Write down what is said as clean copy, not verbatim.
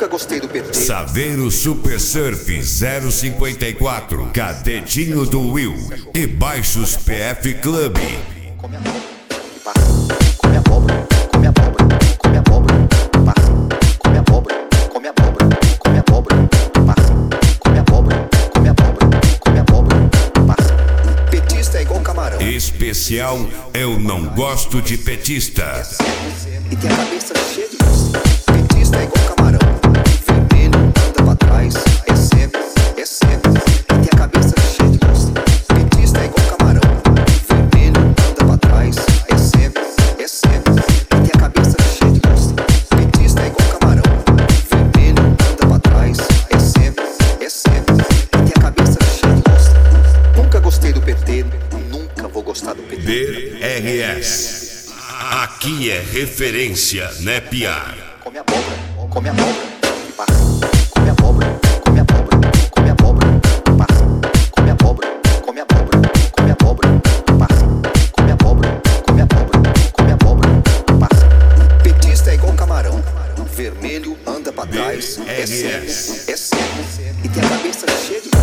Nunca gostei do PT. Saveiro Super Surf 054, Cadetinho do Will e Baixos PF Club. Come abóbora, come abóbora, come abóbora, passa. Come abóbora, come abóbora, come abóbora, passa. Come abóbora, come abóbora, come abóbora, passa. Petista é igual camarão. Especial Eu Não Gosto de Petista. E tem a cabeça cheia de luz. Petista é igual camarão. Vermelho, anda pra trás. É cego, é cego. E tem a cabeça cheia de luz. Petista é igual camarão. Vermelho, anda pra trás. É cego, é cego. E tem a cabeça cheia de luz. Petista é igual camarão. Vermelho, anda pra trás. É cego, é cego. E tem a cabeça cheia de luz. Nunca gostei do PT. Nunca vou gostar do PT. DRS. Aqui é referência, né, Piar? Come abóbora, come abóbora, passa. Come abóbora, come abóbora, come abóbora, passa. Come abóbora, come abóbora, come abóbora, passa. Come abóbora, come abóbora, come abóbora, passa. Petista é igual camarão. Vermelho, anda pra trás. É cego, é cego. E tem a cabeça cheia de